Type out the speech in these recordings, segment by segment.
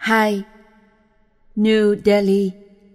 2. New Delhi.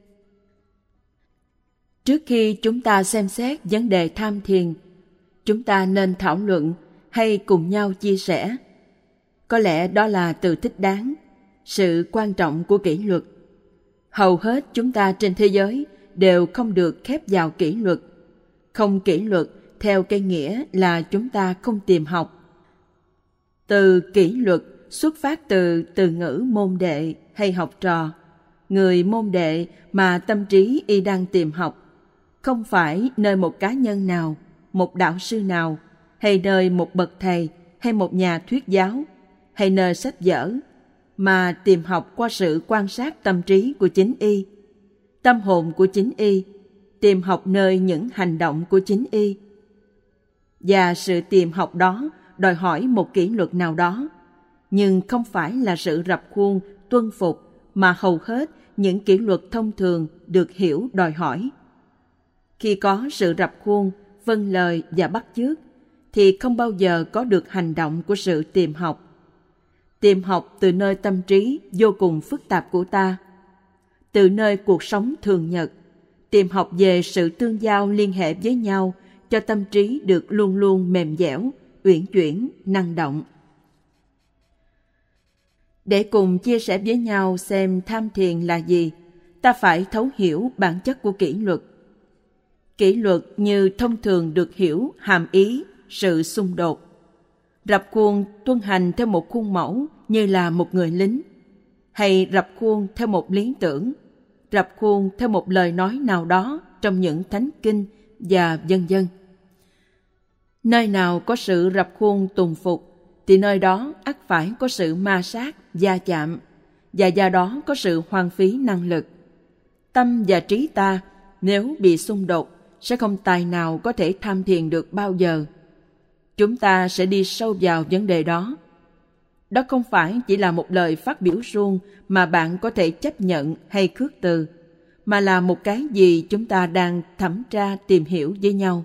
Trước khi chúng ta xem xét vấn đề tham thiền, chúng ta nên thảo luận hay cùng nhau chia sẻ. Có lẽ đó là từ thích đáng, sự quan trọng của kỷ luật. Hầu hết chúng ta trên thế giới đều không được khép vào kỷ luật. Không kỷ luật theo cái nghĩa là chúng ta không tìm học. Từ kỷ luật xuất phát từ từ ngữ môn đệ hay học trò. Người môn đệ mà tâm trí y đang tìm học, không phải nơi một cá nhân nào, một đạo sư nào, hay nơi một bậc thầy, hay một nhà thuyết giáo, hay nơi sách vở, mà tìm học qua sự quan sát tâm trí của chính y, tâm hồn của chính y, tìm học nơi những hành động của chính y. Và sự tìm học đó đòi hỏi một kỷ luật nào đó, nhưng không phải là sự rập khuôn, tuân phục mà hầu hết những kỷ luật thông thường được hiểu đòi hỏi. Khi có sự rập khuôn, vâng lời và bắt chước, thì không bao giờ có được hành động của sự tìm học. Tìm học từ nơi tâm trí vô cùng phức tạp của ta, từ nơi cuộc sống thường nhật, tìm học về sự tương giao liên hệ với nhau cho tâm trí được luôn luôn mềm dẻo, uyển chuyển, năng động. Để cùng chia sẻ với nhau xem tham thiền là gì, ta phải thấu hiểu bản chất của kỷ luật. Kỷ luật như thông thường được hiểu hàm ý sự xung đột. Rập khuôn tuân hành theo một khuôn mẫu như là một người lính, hay rập khuôn theo một lý tưởng, rập khuôn theo một lời nói nào đó trong những thánh kinh và vân vân. Nơi nào có sự rập khuôn tùng phục, thì nơi đó ắt phải có sự ma sát, va chạm, và do đó có sự hoang phí năng lực. Tâm và trí ta nếu bị xung đột sẽ không tài nào có thể tham thiền được bao giờ. Chúng ta sẽ đi sâu vào vấn đề đó. Đó không phải chỉ là một lời phát biểu suông mà bạn có thể chấp nhận hay khước từ, mà là một cái gì chúng ta đang thẩm tra tìm hiểu với nhau.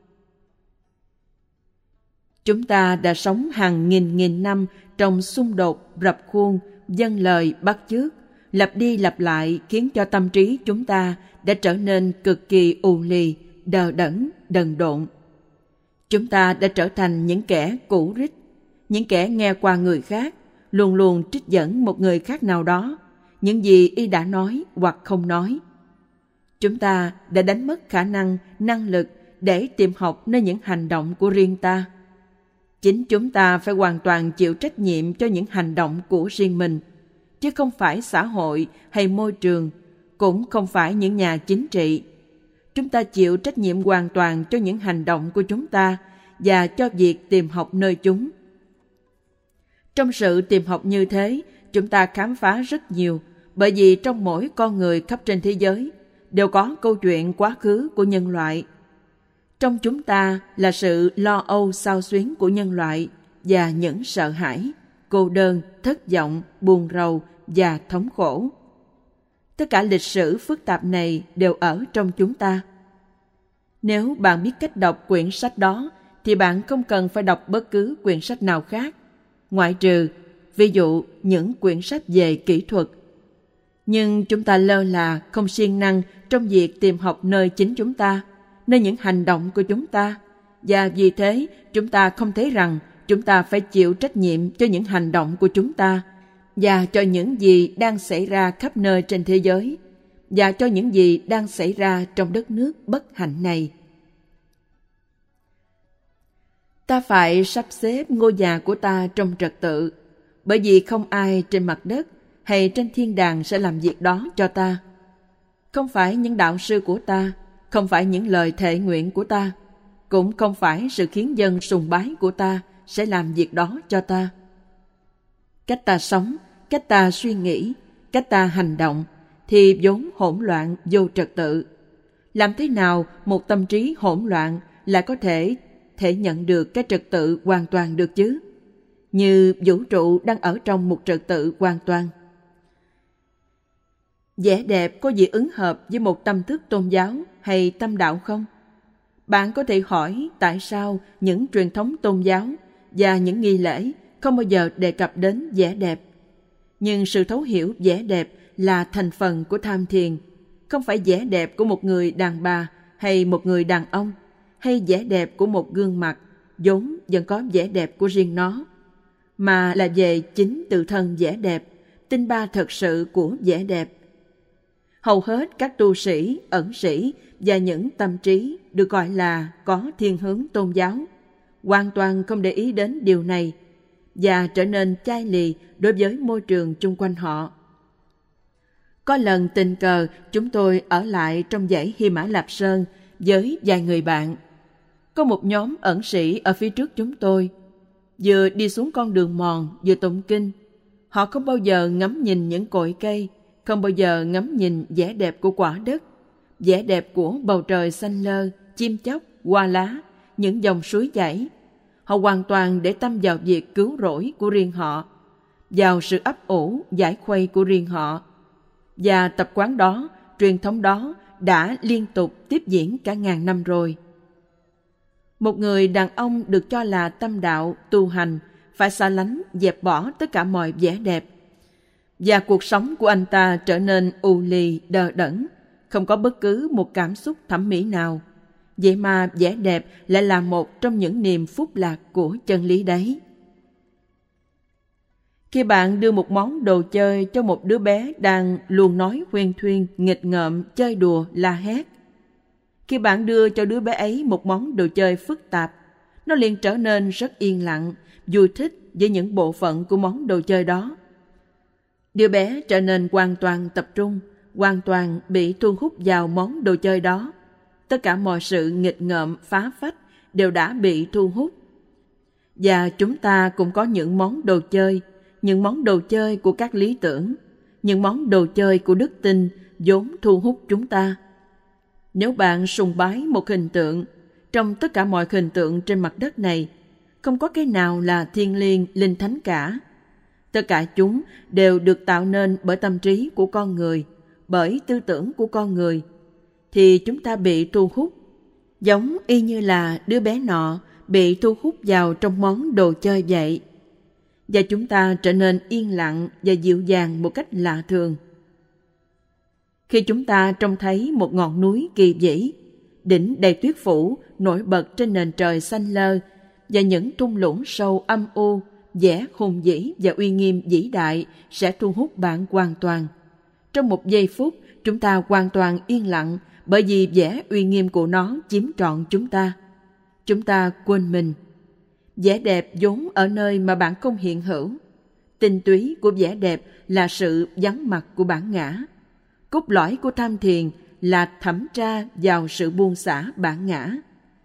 Chúng ta đã sống hàng nghìn năm trong xung đột, rập khuôn, vâng lời, bắt chước, lặp đi lặp lại khiến cho tâm trí chúng ta đã trở nên cực kỳ ù lì, đờ đẫn, đần độn. Chúng ta đã trở thành những kẻ cũ rích, những kẻ nghe qua người khác, luôn luôn trích dẫn một người khác nào đó, những gì y đã nói hoặc không nói. Chúng ta đã đánh mất khả năng, năng lực để tìm học nơi những hành động của riêng ta. Chính chúng ta phải hoàn toàn chịu trách nhiệm cho những hành động của riêng mình, chứ không phải xã hội hay môi trường, cũng không phải những nhà chính trị. Chúng ta chịu trách nhiệm hoàn toàn cho những hành động của chúng ta và cho việc tìm học nơi chúng. Trong sự tìm học như thế, chúng ta khám phá rất nhiều, bởi vì trong mỗi con người khắp trên thế giới đều có câu chuyện quá khứ của nhân loại. Trong chúng ta là sự lo âu xao xuyến của nhân loại và những sợ hãi, cô đơn, thất vọng, buồn rầu và thống khổ. Tất cả lịch sử phức tạp này đều ở trong chúng ta. Nếu bạn biết cách đọc quyển sách đó, thì bạn không cần phải đọc bất cứ quyển sách nào khác, ngoại trừ, ví dụ, những quyển sách về kỹ thuật. Nhưng chúng ta lơ là, không siêng năng trong việc tìm học nơi chính chúng ta, nơi những hành động của chúng ta, và vì thế chúng ta không thấy rằng chúng ta phải chịu trách nhiệm cho những hành động của chúng ta và cho những gì đang xảy ra khắp nơi trên thế giới và cho những gì đang xảy ra trong đất nước bất hạnh này. Ta phải sắp xếp ngôi nhà của ta trong trật tự, bởi vì không ai trên mặt đất hay trên thiên đàng sẽ làm việc đó cho ta. Không phải những đạo sư của ta, không phải những lời thệ nguyện của ta, cũng không phải sự khiến dân sùng bái của ta sẽ làm việc đó cho ta. Cách ta sống, cách ta suy nghĩ, cách ta hành động thì vốn hỗn loạn, vô trật tự. Làm thế nào một tâm trí hỗn loạn lại có thể nhận được cái trật tự hoàn toàn được chứ? Như vũ trụ đang ở trong một trật tự hoàn toàn. Vẻ đẹp có gì ứng hợp với một tâm thức tôn giáo hay tâm đạo không? Bạn có thể hỏi tại sao những truyền thống tôn giáo và những nghi lễ không bao giờ đề cập đến vẻ đẹp. Nhưng sự thấu hiểu vẻ đẹp là thành phần của tham thiền, không phải vẻ đẹp của một người đàn bà hay một người đàn ông, hay vẻ đẹp của một gương mặt vốn vẫn có vẻ đẹp của riêng nó, mà là về chính tự thân vẻ đẹp, tinh ba thật sự của vẻ đẹp. Hầu hết các tu sĩ, ẩn sĩ và những tâm trí được gọi là có thiên hướng tôn giáo hoàn toàn không để ý đến điều này và trở nên chai lì đối với môi trường chung quanh họ. Có lần tình cờ chúng tôi ở lại trong dãy Hy Mã Lạp Sơn với vài người bạn. Có một nhóm ẩn sĩ ở phía trước chúng tôi, vừa đi xuống con đường mòn vừa tụng kinh. Họ không bao giờ ngắm nhìn những cội cây, không bao giờ ngắm nhìn vẻ đẹp của quả đất, vẻ đẹp của bầu trời xanh lơ, chim chóc, hoa lá, những dòng suối chảy. Họ hoàn toàn để tâm vào việc cứu rỗi của riêng họ, vào sự ấp ủ, giải khuây của riêng họ. Và tập quán đó, truyền thống đó đã liên tục tiếp diễn cả ngàn năm rồi. Một người đàn ông được cho là tâm đạo, tu hành, phải xa lánh, dẹp bỏ tất cả mọi vẻ đẹp. Và cuộc sống của anh ta trở nên u lì, đờ đẫn, không có bất cứ một cảm xúc thẩm mỹ nào. Vậy mà vẻ đẹp lại là một trong những niềm phúc lạc của chân lý đấy. Khi bạn đưa một món đồ chơi cho một đứa bé đang luôn nói huyên thuyên, nghịch ngợm, chơi đùa, la hét, khi bạn đưa cho đứa bé ấy một món đồ chơi phức tạp, nó liền trở nên rất yên lặng, vui thích với những bộ phận của món đồ chơi đó. Đứa bé trở nên hoàn toàn tập trung, hoàn toàn bị thu hút vào món đồ chơi đó. Tất cả mọi sự nghịch ngợm, phá phách đều đã bị thu hút. Và chúng ta cũng có những món đồ chơi, những món đồ chơi của các lý tưởng, những món đồ chơi của đức tin vốn thu hút chúng ta. Nếu bạn sùng bái một hình tượng, trong tất cả mọi hình tượng trên mặt đất này, không có cái nào là thiêng liêng, linh thánh cả. Tất cả chúng đều được tạo nên bởi tâm trí của con người, bởi tư tưởng của con người, thì chúng ta bị thu hút, giống y như là đứa bé nọ bị thu hút vào trong món đồ chơi vậy. Và chúng ta trở nên yên lặng và dịu dàng một cách lạ thường. Khi chúng ta trông thấy một ngọn núi kỳ vĩ, đỉnh đầy tuyết phủ nổi bật trên nền trời xanh lơ, và những thung lũng sâu âm u, vẻ hùng vĩ và uy nghiêm vĩ đại sẽ thu hút bạn hoàn toàn. Trong một giây phút, chúng ta hoàn toàn yên lặng bởi vì vẻ uy nghiêm của nó chiếm trọn chúng ta. Chúng ta quên mình. Vẻ đẹp vốn ở nơi mà bạn không hiện hữu. Tinh túy của vẻ đẹp là sự vắng mặt của bản ngã. Cốt lõi của tham thiền là thẩm tra vào sự buông xả bản ngã.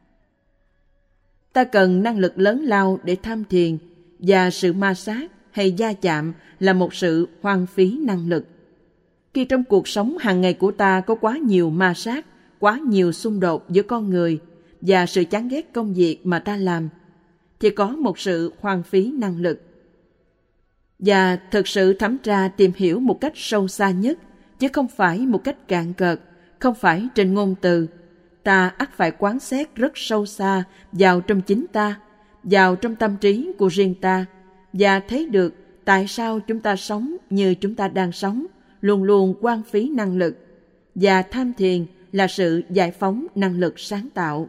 Ta cần năng lực lớn lao để tham thiền, và sự ma sát hay va chạm là một sự hoang phí năng lực. Khi trong cuộc sống hàng ngày của ta có quá nhiều ma sát, quá nhiều xung đột giữa con người và sự chán ghét công việc mà ta làm, thì có một sự hoang phí năng lực. Và thực sự thẩm tra tìm hiểu một cách sâu xa nhất, chứ không phải một cách cạn cợt, không phải trên ngôn từ. Ta ắt phải quán xét rất sâu xa vào trong chính ta, vào trong tâm trí của riêng ta, và thấy được tại sao chúng ta sống như chúng ta đang sống, luôn luôn hoang phí năng lực. Và tham thiền là sự giải phóng năng lực sáng tạo.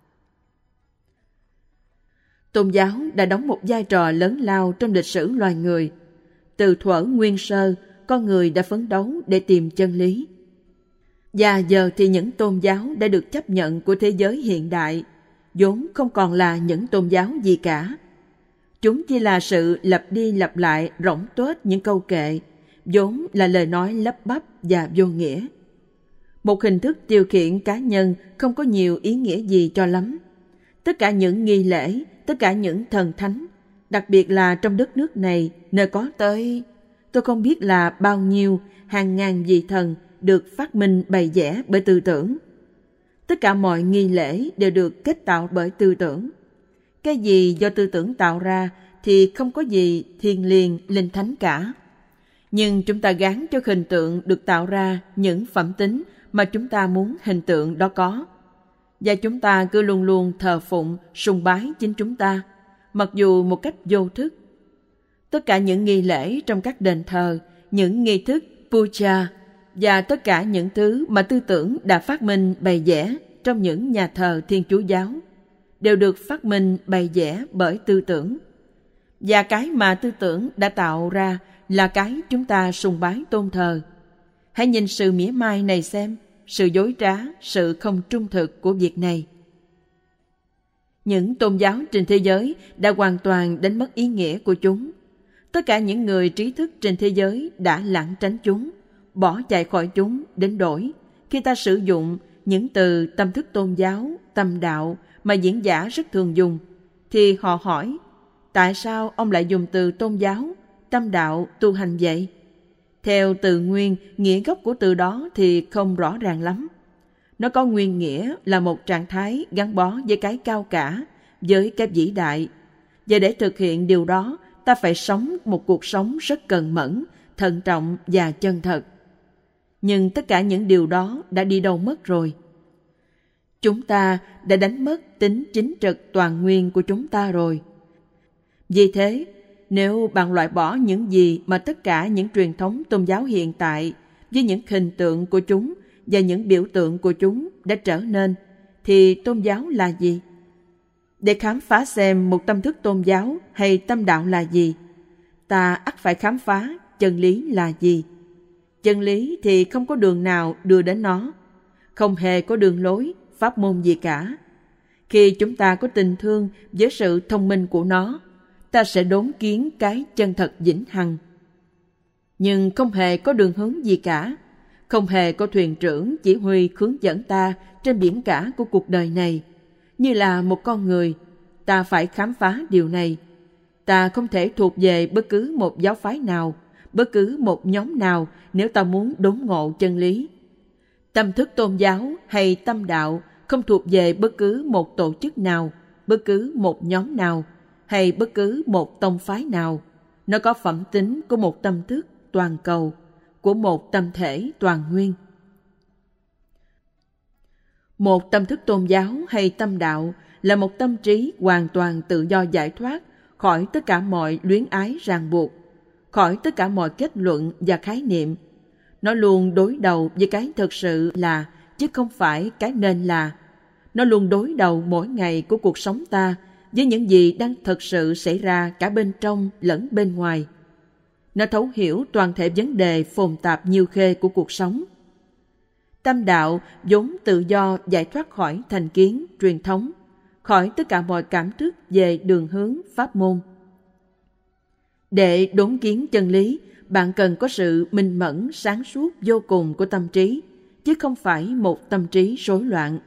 Tôn giáo đã đóng một vai trò lớn lao trong lịch sử loài người. Từ thuở nguyên sơ, con người đã phấn đấu để tìm chân lý. Và giờ thì những tôn giáo đã được chấp nhận của thế giới hiện đại, vốn không còn là những tôn giáo gì cả. Chúng chỉ là sự lặp đi lặp lại rỗng tuếch những câu kệ, vốn là lời nói lắp bắp và vô nghĩa. Một hình thức tiêu khiển cá nhân không có nhiều ý nghĩa gì cho lắm. Tất cả những nghi lễ, tất cả những thần thánh, đặc biệt là trong đất nước này, nơi có tới, tôi không biết là bao nhiêu, hàng ngàn vị thần được phát minh bày vẽ bởi tư tưởng. Tất cả mọi nghi lễ đều được kết tạo bởi tư tưởng. Cái gì do tư tưởng tạo ra thì không có gì thiêng liêng, linh thánh cả. Nhưng chúng ta gán cho hình tượng được tạo ra những phẩm tính mà chúng ta muốn hình tượng đó có. Và chúng ta cứ luôn luôn thờ phụng, sùng bái chính chúng ta, mặc dù một cách vô thức. Tất cả những nghi lễ trong các đền thờ, những nghi thức puja và tất cả những thứ mà tư tưởng đã phát minh bày vẽ trong những nhà thờ Thiên Chúa giáo đều được phát minh bày vẽ bởi tư tưởng. Và cái mà tư tưởng đã tạo ra là cái chúng ta sùng bái tôn thờ. Hãy nhìn sự mỉa mai này xem, sự dối trá, sự không trung thực của việc này. Những tôn giáo trên thế giới đã hoàn toàn đánh mất ý nghĩa của chúng. Tất cả những người trí thức trên thế giới đã lảng tránh chúng, bỏ chạy khỏi chúng đến đổi khi ta sử dụng những từ tâm thức tôn giáo, tâm đạo mà diễn giả rất thường dùng, thì họ hỏi, tại sao ông lại dùng từ tôn giáo, tâm đạo, tu hành vậy? Theo từ nguyên, nghĩa gốc của từ đó thì không rõ ràng lắm. Nó có nguyên nghĩa là một trạng thái gắn bó với cái cao cả, với cái vĩ đại. Và để thực hiện điều đó, ta phải sống một cuộc sống rất cần mẫn, thận trọng và chân thật. Nhưng tất cả những điều đó đã đi đâu mất rồi. Chúng ta đã đánh mất tính chính trực toàn nguyên của chúng ta rồi. Vì thế, nếu bạn loại bỏ những gì mà tất cả những truyền thống tôn giáo hiện tại với những hình tượng của chúng và những biểu tượng của chúng đã trở nên, thì tôn giáo là gì? Để khám phá xem một tâm thức tôn giáo hay tâm đạo là gì, ta ắt phải khám phá chân lý là gì. Chân lý thì không có đường nào đưa đến nó, không hề có đường lối, pháp môn gì cả. Khi chúng ta có tình thương với sự thông minh của nó, ta sẽ đốn kiến cái chân thật vĩnh hằng. Nhưng không hề có đường hướng gì cả, không hề có thuyền trưởng chỉ huy hướng dẫn ta trên biển cả của cuộc đời này. Như là một con người, ta phải khám phá điều này. Ta không thể thuộc về bất cứ một giáo phái nào, bất cứ một nhóm nào nếu ta muốn đốn ngộ chân lý. Tâm thức tôn giáo hay tâm đạo không thuộc về bất cứ một tổ chức nào, bất cứ một nhóm nào, hay bất cứ một tông phái nào. Nó có phẩm tính của một tâm thức toàn cầu, của một tâm thể toàn nguyên. Một tâm thức tôn giáo hay tâm đạo là một tâm trí hoàn toàn tự do giải thoát khỏi tất cả mọi luyến ái ràng buộc, khỏi tất cả mọi kết luận và khái niệm. Nó luôn đối đầu với cái thực sự là, chứ không phải cái nên là. Nó luôn đối đầu mỗi ngày của cuộc sống ta với những gì đang thực sự xảy ra cả bên trong lẫn bên ngoài. Nó thấu hiểu toàn thể vấn đề phồn tạp nhiêu khê của cuộc sống. Tâm đạo vốn tự do giải thoát khỏi thành kiến, truyền thống, khỏi tất cả mọi cảm thức về đường hướng, pháp môn. Để đốn kiến chân lý, bạn cần có sự minh mẫn, sáng suốt vô cùng của tâm trí, chứ không phải một tâm trí rối loạn.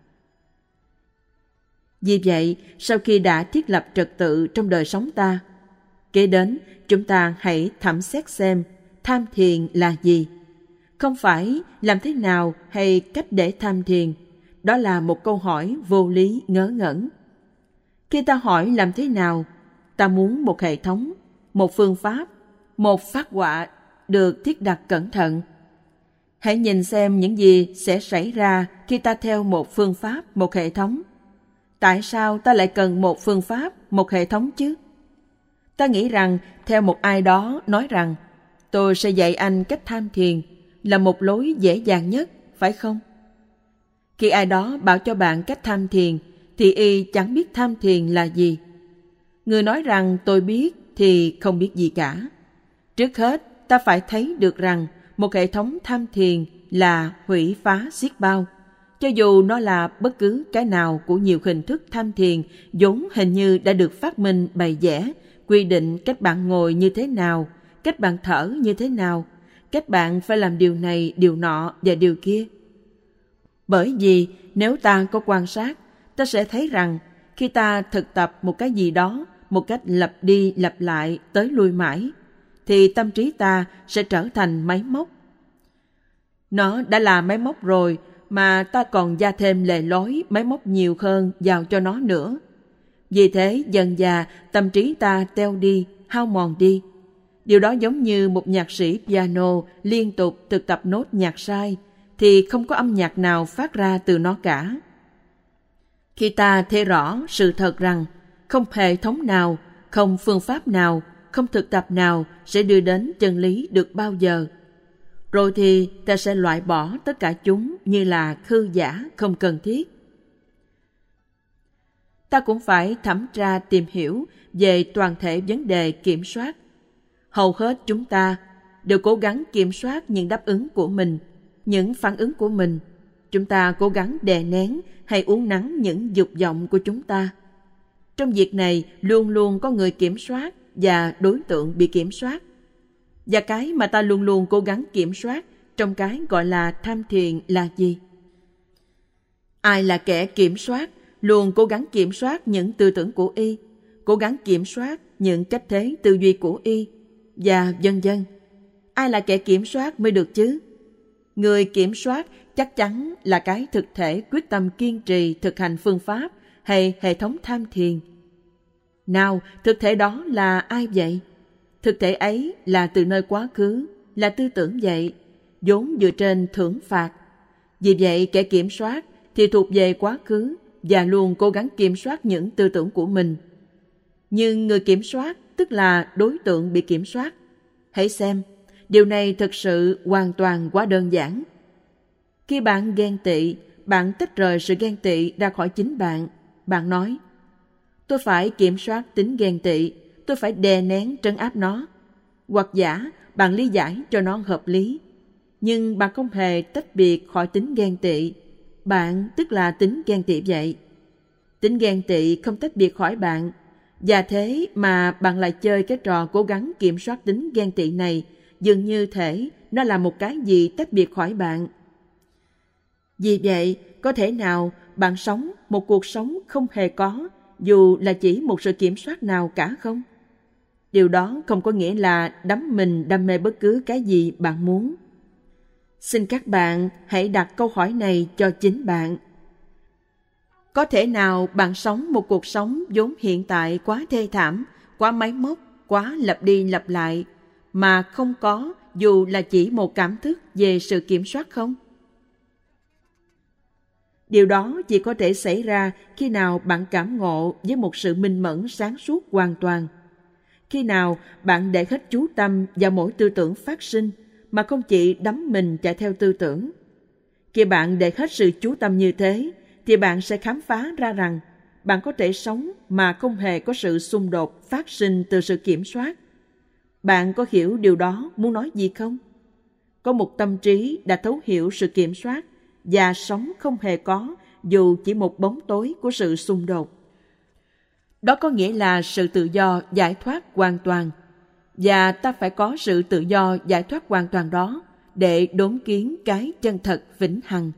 Vì vậy, sau khi đã thiết lập trật tự trong đời sống ta, kế đến chúng ta hãy thẩm xét xem tham thiền là gì. Không phải làm thế nào hay cách để tham thiền, đó là một câu hỏi vô lý ngớ ngẩn. Khi ta hỏi làm thế nào, ta muốn một hệ thống, một phương pháp, một phác họa được thiết đặt cẩn thận. Hãy nhìn xem những gì sẽ xảy ra khi ta theo một phương pháp, một hệ thống. Tại sao ta lại cần một phương pháp, một hệ thống chứ? Ta nghĩ rằng theo một ai đó nói rằng tôi sẽ dạy anh cách tham thiền là một lối dễ dàng nhất, phải không? Khi ai đó bảo cho bạn cách tham thiền thì y chẳng biết tham thiền là gì. Người nói rằng tôi biết thì không biết gì cả. Trước hết, ta phải thấy được rằng một hệ thống tham thiền là hủy phá xiết bao, cho dù nó là bất cứ cái nào của nhiều hình thức tham thiền vốn hình như đã được phát minh bày vẽ, quy định cách bạn ngồi như thế nào, cách bạn thở như thế nào, cách bạn phải làm điều này, điều nọ và điều kia. Bởi vì nếu ta có quan sát, ta sẽ thấy rằng khi ta thực tập một cái gì đó một cách lặp đi lặp lại tới lui mãi, thì tâm trí ta sẽ trở thành máy móc. Nó đã là máy móc rồi mà ta còn gia thêm lề lối máy móc nhiều hơn vào cho nó nữa. Vì thế dần dà tâm trí ta teo đi, hao mòn đi. Điều đó giống như một nhạc sĩ piano liên tục thực tập nốt nhạc sai thì không có âm nhạc nào phát ra từ nó cả. Khi ta thấy rõ sự thật rằng không hệ thống nào, không phương pháp nào, không thực tập nào sẽ đưa đến chân lý được bao giờ. Rồi thì ta sẽ loại bỏ tất cả chúng như là hư giả, không cần thiết. Ta cũng phải thẩm tra tìm hiểu về toàn thể vấn đề kiểm soát. Hầu hết chúng ta đều cố gắng kiểm soát những đáp ứng của mình, những phản ứng của mình. Chúng ta cố gắng đè nén hay uốn nắn những dục vọng của chúng ta. Trong việc này luôn luôn có người kiểm soát và đối tượng bị kiểm soát. Và cái mà ta luôn luôn cố gắng kiểm soát trong cái gọi là tham thiền là gì? Ai là kẻ kiểm soát, luôn cố gắng kiểm soát những tư tưởng của y, cố gắng kiểm soát những cách thế tư duy của y, và vân vân. Ai là kẻ kiểm soát mới được chứ? Người kiểm soát chắc chắn là cái thực thể quyết tâm kiên trì thực hành phương pháp hay hệ thống tham thiền. Nào, thực thể đó là ai vậy? Thực thể ấy là từ nơi quá khứ, là tư tưởng vậy, vốn dựa trên thưởng phạt. Vì vậy, kẻ kiểm soát thì thuộc về quá khứ và luôn cố gắng kiểm soát những tư tưởng của mình. Nhưng người kiểm soát tức là đối tượng bị kiểm soát. Hãy xem, điều này thực sự hoàn toàn quá đơn giản. Khi bạn ghen tị, bạn tách rời sự ghen tị ra khỏi chính bạn. Bạn nói, tôi phải kiểm soát tính ghen tị, tôi phải đè nén trấn áp nó. Hoặc giả, bạn lý giải cho nó hợp lý. Nhưng bạn không hề tách biệt khỏi tính ghen tị. Bạn tức là tính ghen tị vậy. Tính ghen tị không tách biệt khỏi bạn. Và thế mà bạn lại chơi cái trò cố gắng kiểm soát tính ghen tị này, dường như thể nó là một cái gì tách biệt khỏi bạn. Vì vậy, có thể nào bạn sống một cuộc sống không hề có, dù là chỉ một sự kiểm soát nào cả không? Điều đó không có nghĩa là đắm mình đam mê bất cứ cái gì bạn muốn. Xin các bạn hãy đặt câu hỏi này cho chính bạn. Có thể nào bạn sống một cuộc sống vốn hiện tại quá thê thảm, quá máy móc, quá lặp đi lặp lại, mà không có dù là chỉ một cảm thức về sự kiểm soát không? Điều đó chỉ có thể xảy ra khi nào bạn cảm ngộ với một sự minh mẫn sáng suốt hoàn toàn. Khi nào bạn để hết chú tâm vào mỗi tư tưởng phát sinh mà không chỉ đắm mình chạy theo tư tưởng. Khi bạn để hết sự chú tâm như thế, thì bạn sẽ khám phá ra rằng bạn có thể sống mà không hề có sự xung đột phát sinh từ sự kiểm soát. Bạn có hiểu điều đó muốn nói gì không? Có một tâm trí đã thấu hiểu sự kiểm soát và sống không hề có dù chỉ một bóng tối của sự xung đột. Đó có nghĩa là sự tự do giải thoát hoàn toàn. Và ta phải có sự tự do giải thoát hoàn toàn đó để đốn kiến cái chân thật vĩnh hằng.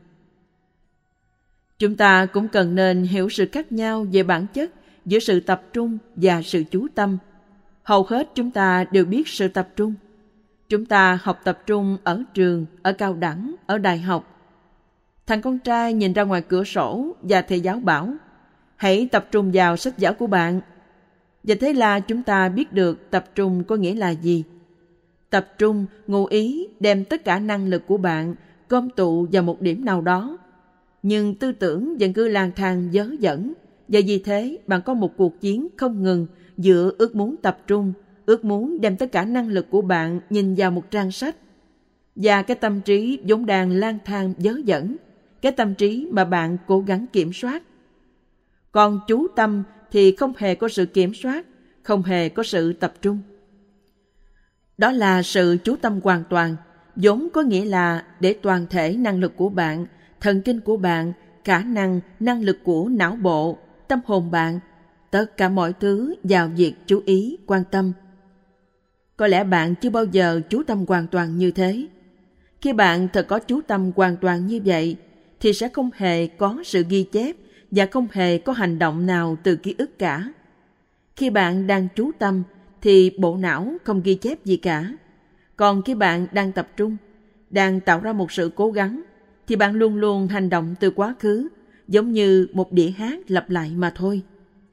Chúng ta cũng cần nên hiểu sự khác nhau về bản chất giữa sự tập trung và sự chú tâm. Hầu hết chúng ta đều biết sự tập trung. Chúng ta học tập trung ở trường, ở cao đẳng, ở đại học. Thằng con trai nhìn ra ngoài cửa sổ và thầy giáo bảo, hãy tập trung vào sách vở của bạn. Và thế là chúng ta biết được tập trung có nghĩa là gì. Tập trung ngụ ý đem tất cả năng lực của bạn gom tụ vào một điểm nào đó. Nhưng tư tưởng vẫn cứ lang thang dớ dẫn. Và vì thế bạn có một cuộc chiến không ngừng giữa ước muốn tập trung, ước muốn đem tất cả năng lực của bạn nhìn vào một trang sách, và cái tâm trí vốn đang lang thang dớ dẫn, cái tâm trí mà bạn cố gắng kiểm soát. Còn chú tâm thì không hề có sự kiểm soát, không hề có sự tập trung. Đó là sự chú tâm hoàn toàn, vốn có nghĩa là để toàn thể năng lực của bạn, thần kinh của bạn, khả năng, năng lực của não bộ, tâm hồn bạn, tất cả mọi thứ vào việc chú ý, quan tâm. Có lẽ bạn chưa bao giờ chú tâm hoàn toàn như thế. Khi bạn thật có chú tâm hoàn toàn như vậy, thì sẽ không hề có sự ghi chép và không hề có hành động nào từ ký ức cả. Khi bạn đang chú tâm, thì bộ não không ghi chép gì cả. Còn khi bạn đang tập trung, đang tạo ra một sự cố gắng, thì bạn luôn luôn hành động từ quá khứ, giống như một đĩa hát lặp lại mà thôi.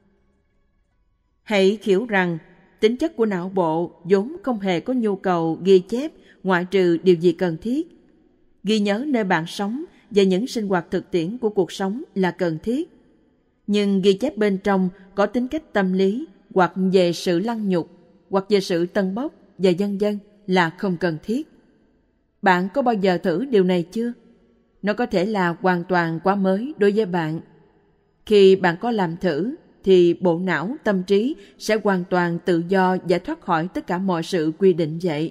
Hãy hiểu rằng, tính chất của não bộ vốn không hề có nhu cầu ghi chép ngoại trừ điều gì cần thiết. Ghi nhớ nơi bạn sống và những sinh hoạt thực tiễn của cuộc sống là cần thiết. Nhưng ghi chép bên trong có tính cách tâm lý hoặc về sự lăng nhục, hoặc về sự tân bốc và vân vân là không cần thiết. Bạn có bao giờ thử điều này chưa? Nó có thể là hoàn toàn quá mới đối với bạn. Khi bạn có làm thử, thì bộ não, tâm trí sẽ hoàn toàn tự do giải thoát khỏi tất cả mọi sự quy định vậy.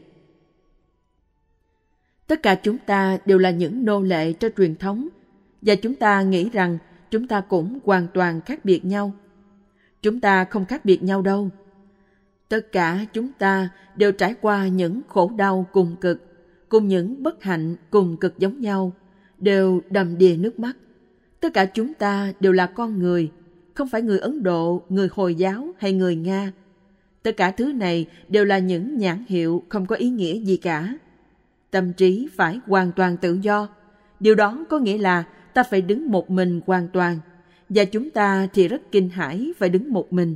Tất cả chúng ta đều là những nô lệ cho truyền thống, và chúng ta nghĩ rằng chúng ta cũng hoàn toàn khác biệt nhau. Chúng ta không khác biệt nhau đâu. Tất cả chúng ta đều trải qua những khổ đau cùng cực, cùng những bất hạnh cùng cực giống nhau, đều đầm đìa nước mắt. Tất cả chúng ta đều là con người, không phải người Ấn Độ, người Hồi giáo hay người Nga. Tất cả thứ này đều là những nhãn hiệu không có ý nghĩa gì cả. Tâm trí phải hoàn toàn tự do. Điều đó có nghĩa là ta phải đứng một mình hoàn toàn, và chúng ta thì rất kinh hãi phải đứng một mình.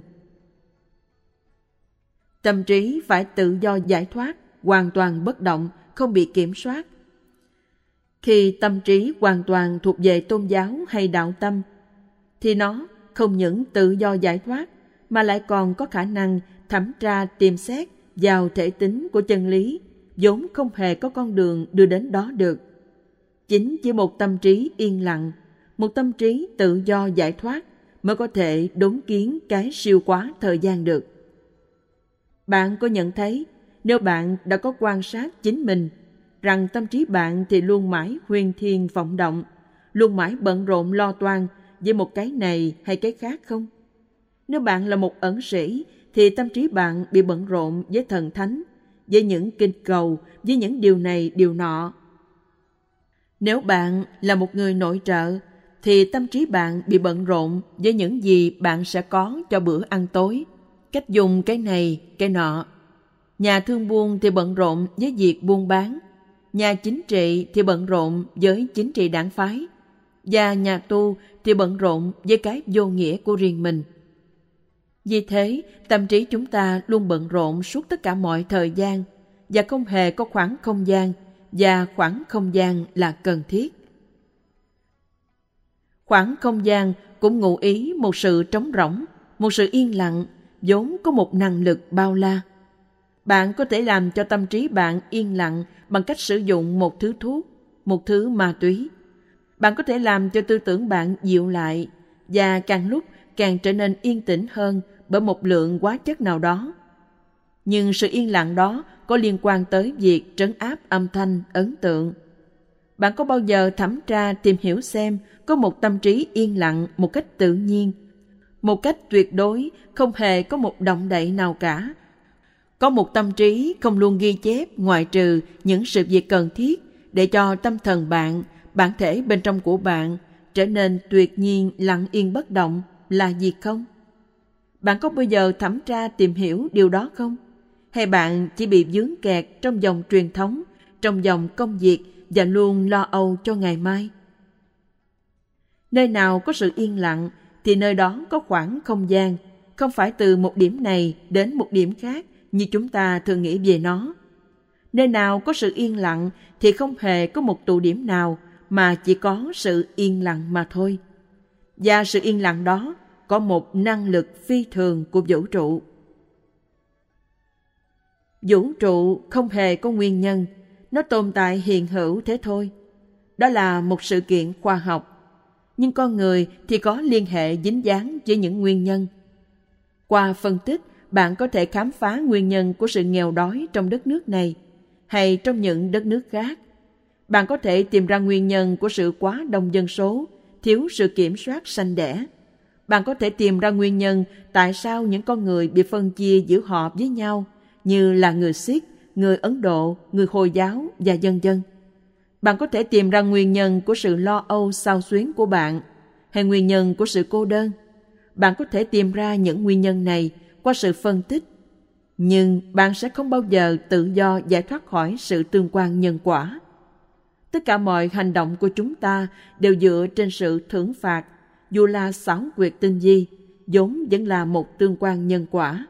Tâm trí phải tự do giải thoát, hoàn toàn bất động, không bị kiểm soát. Khi tâm trí hoàn toàn thuộc về tôn giáo hay đạo tâm, thì nó không những tự do giải thoát, mà lại còn có khả năng thẩm tra tìm xét vào thể tính của chân lý, vốn không hề có con đường đưa đến đó được. Chính chỉ một tâm trí yên lặng, một tâm trí tự do giải thoát mới có thể đốn kiến cái siêu quá thời gian được. Bạn có nhận thấy, nếu bạn đã có quan sát chính mình, rằng tâm trí bạn thì luôn mãi huyên thuyên vọng động, luôn mãi bận rộn lo toan với một cái này hay cái khác không? Nếu bạn là một ẩn sĩ, thì tâm trí bạn bị bận rộn với thần thánh, với những kinh cầu, với những điều này điều nọ. Nếu bạn là một người nội trợ, thì tâm trí bạn bị bận rộn với những gì bạn sẽ có cho bữa ăn tối, cách dùng cái này, cái nọ. Nhà thương buôn thì bận rộn với việc buôn bán, nhà chính trị thì bận rộn với chính trị đảng phái, và nhà tu thì bận rộn với cái vô nghĩa của riêng mình. Vì thế, tâm trí chúng ta luôn bận rộn suốt tất cả mọi thời gian, và không hề có khoảng không gian, và khoảng không gian là cần thiết. Khoảng không gian cũng ngụ ý một sự trống rỗng, một sự yên lặng, vốn có một năng lực bao la. Bạn có thể làm cho tâm trí bạn yên lặng bằng cách sử dụng một thứ thuốc, một thứ ma túy. Bạn có thể làm cho tư tưởng bạn dịu lại, và càng lúc càng trở nên yên tĩnh hơn bởi một lượng hóa chất nào đó. Nhưng sự yên lặng đó có liên quan tới việc trấn áp âm thanh ấn tượng. Bạn có bao giờ thẩm tra tìm hiểu xem có một tâm trí yên lặng một cách tự nhiên, một cách tuyệt đối, không hề có một động đậy nào cả? Có một tâm trí không luôn ghi chép ngoại trừ những sự việc cần thiết để cho tâm thần bạn, bản thể bên trong của bạn trở nên tuyệt nhiên lặng yên bất động là gì không? Bạn có bao giờ thẩm tra tìm hiểu điều đó không? Hay bạn chỉ bị vướng kẹt trong dòng truyền thống, trong dòng công việc và luôn lo âu cho ngày mai? Nơi nào có sự yên lặng thì nơi đó có khoảng không gian, không phải từ một điểm này đến một điểm khác như chúng ta thường nghĩ về nó. Nơi nào có sự yên lặng thì không hề có một tụ điểm nào, mà chỉ có sự yên lặng mà thôi. Và sự yên lặng đó có một năng lực phi thường của vũ trụ. Vũ trụ không hề có nguyên nhân, nó tồn tại hiện hữu thế thôi. Đó là một sự kiện khoa học. Nhưng con người thì có liên hệ dính dáng với những nguyên nhân. Qua phân tích, bạn có thể khám phá nguyên nhân của sự nghèo đói trong đất nước này hay trong những đất nước khác. Bạn có thể tìm ra nguyên nhân của sự quá đông dân số, thiếu sự kiểm soát sanh đẻ. Bạn có thể tìm ra nguyên nhân tại sao những con người bị phân chia giữa họ với nhau, như là người Sikh, người Ấn Độ, người Hồi giáo và vân vân. Bạn có thể tìm ra nguyên nhân của sự lo âu xao xuyến của bạn, hay nguyên nhân của sự cô đơn. Bạn có thể tìm ra những nguyên nhân này qua sự phân tích, nhưng bạn sẽ không bao giờ tự do giải thoát khỏi sự tương quan nhân quả. Tất cả mọi hành động của chúng ta đều dựa trên sự thưởng phạt, dù là xảo quyệt tinh vi, vốn vẫn là một tương quan nhân quả.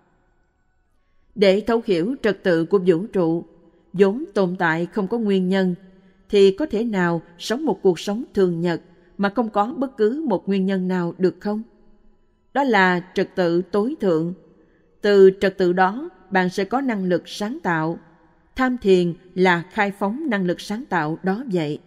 Để thấu hiểu trật tự của vũ trụ, vốn tồn tại không có nguyên nhân, thì có thể nào sống một cuộc sống thường nhật mà không có bất cứ một nguyên nhân nào được không? Đó là trật tự tối thượng. Từ trật tự đó bạn sẽ có năng lực sáng tạo. Tham thiền là khai phóng năng lực sáng tạo đó vậy.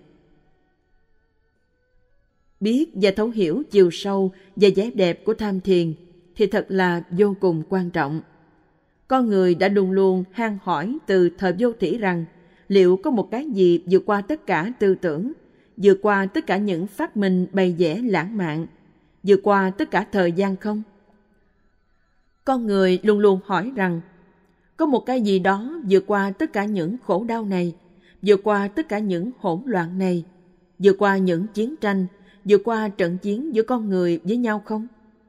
Biết và thấu hiểu chiều sâu và vẻ đẹp của tham thiền thì thật là vô cùng quan trọng. Con người đã luôn luôn han hỏi từ thời vô thủy rằng liệu có một cái gì vượt qua tất cả tư tưởng, vượt qua tất cả những phát minh bày vẽ lãng mạn, vượt qua tất cả thời gian không? Con người luôn luôn hỏi rằng có một cái gì đó vượt qua tất cả những khổ đau này, vượt qua tất cả những hỗn loạn này, vượt qua những chiến tranh, vượt qua trận chiến giữa con người với nhau không?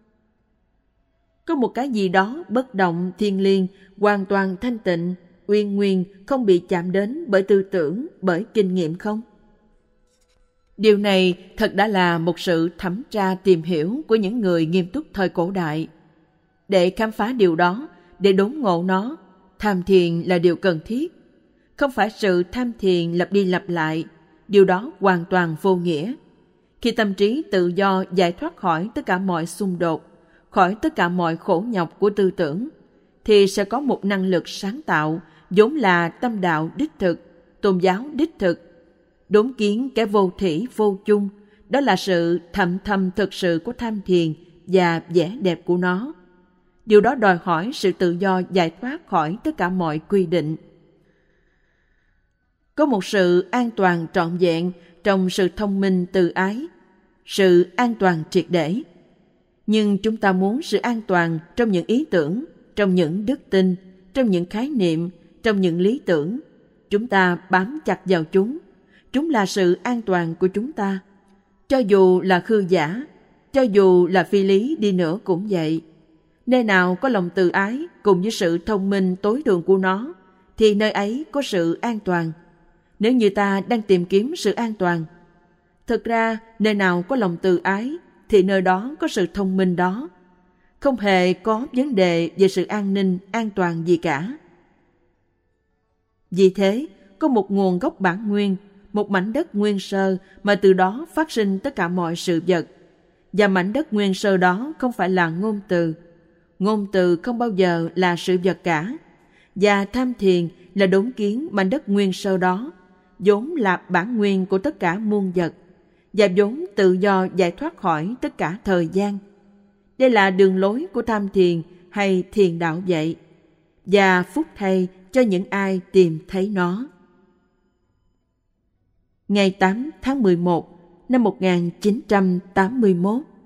Có một cái gì đó bất động, thiêng liêng, hoàn toàn thanh tịnh, uyên nguyên, không bị chạm đến bởi tư tưởng, bởi kinh nghiệm không? Điều này thật đã là một sự thẩm tra tìm hiểu của những người nghiêm túc thời cổ đại. Để khám phá điều đó, để đốn ngộ nó, tham thiền là điều cần thiết. Không phải sự tham thiền lặp đi lặp lại, điều đó hoàn toàn vô nghĩa. Khi tâm trí tự do giải thoát khỏi tất cả mọi xung đột, khỏi tất cả mọi khổ nhọc của tư tưởng, thì sẽ có một năng lực sáng tạo, vốn là tâm đạo đích thực, tôn giáo đích thực. Đốn kiến cái vô thủy vô chung, đó là sự thầm thầm thực sự của tham thiền và vẻ đẹp của nó. Điều đó đòi hỏi sự tự do giải thoát khỏi tất cả mọi quy định. Có một sự an toàn trọn vẹn trong sự thông minh từ ái, sự an toàn triệt để. Nhưng chúng ta muốn sự an toàn trong những ý tưởng, trong những đức tin, trong những khái niệm, trong những lý tưởng. Chúng ta bám chặt vào chúng. Chúng là sự an toàn của chúng ta. Cho dù là hư giả, cho dù là phi lý đi nữa cũng vậy. Nơi nào có lòng từ ái cùng với sự thông minh tối thượng của nó, thì nơi ấy có sự an toàn. Nếu như ta đang tìm kiếm sự an toàn, thực ra nơi nào có lòng từ ái, thì nơi đó có sự thông minh đó. Không hề có vấn đề về sự an ninh, an toàn gì cả. Vì thế, có một nguồn gốc bản nguyên, một mảnh đất nguyên sơ mà từ đó phát sinh tất cả mọi sự vật. Và mảnh đất nguyên sơ đó không phải là ngôn từ. Ngôn từ không bao giờ là sự vật cả. Và tham thiền là đốn kiến mảnh đất nguyên sơ đó, vốn là bản nguyên của tất cả muôn vật, và vốn tự do giải thoát khỏi tất cả thời gian. Đây là đường lối của tham thiền hay thiền đạo vậy. Và phúc thay cho những ai tìm thấy nó. Ngày 8 tháng 11 năm 1981,